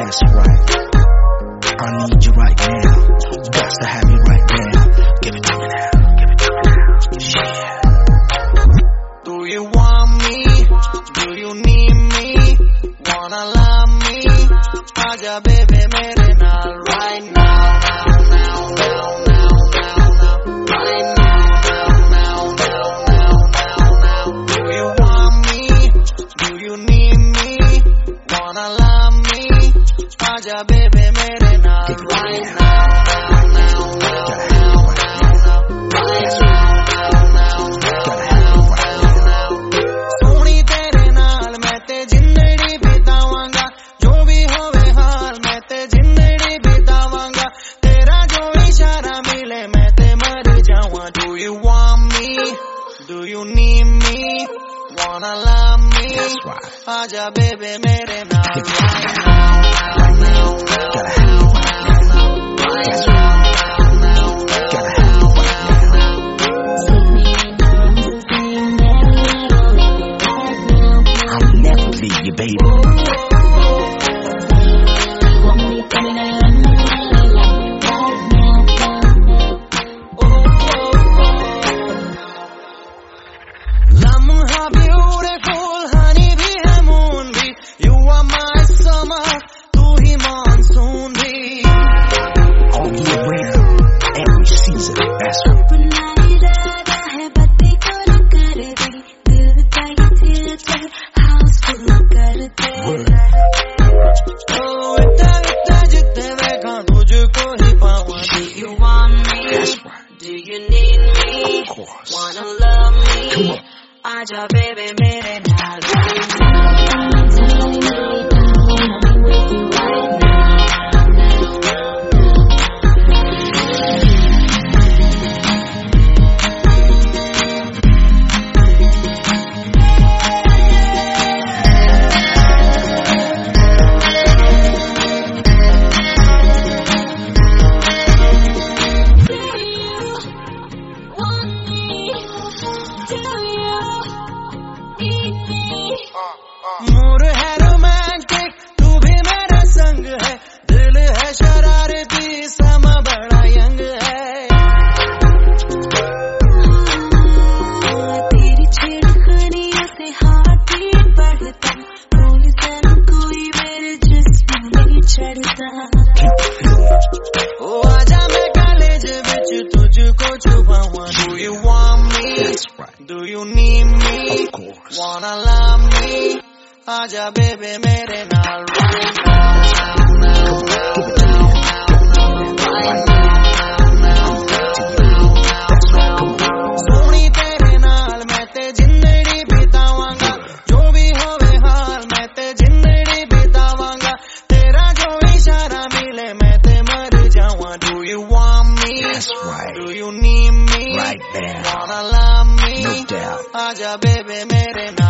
That's right. I need you right now. Got to have you right now. Give it to me now. Give it to me now. Yeah. Do you want me? Do you need me? Wanna love me? Aaja baby mere naal right now. Right now. Do you want me? Do you need me? Wanna love me? Aaja baby mere naal right now. Do you want me? Do you need me? Wanna love me? That's right. Aaja baby mere naal right now. Gotta have you right now. That's right. Gotta have you right now. I'll never leave you, baby. Beautiful honey bhi hai moon bhi, you are my summer, tu hi monsoon bhi. All year round, every season, that's right. Oh, itta jitne dekha tujhko hi pawan. Do you want me? That's right. Do you need me? Of course. Wanna love me? Come on. Aaja baby mere naal. Mood है romantic, तू भी मेरा संग है, दिल है शरारती, समा बड़ा यंग है. तेरी छेड़खानियों से हार्ट बीट बढ़ता, कोई सन कोई मेरे जिस्म में चढ़ता. ओ आजा मैं कॉलेज विच तुझको छुपाऊं. Do you want me? That's right. Do you need me? Of course. Wanna love me? Aaja baby mere naal right now. Soni tere naal main te zindagi bitawanga, jo bhi hove haal main te zindagi bitawanga, tera jo ishara mile main te mar jawan. Do you want me? That's right. Do you need me? Right there. Wanna love me? No doubt. Aaja baby mere naal.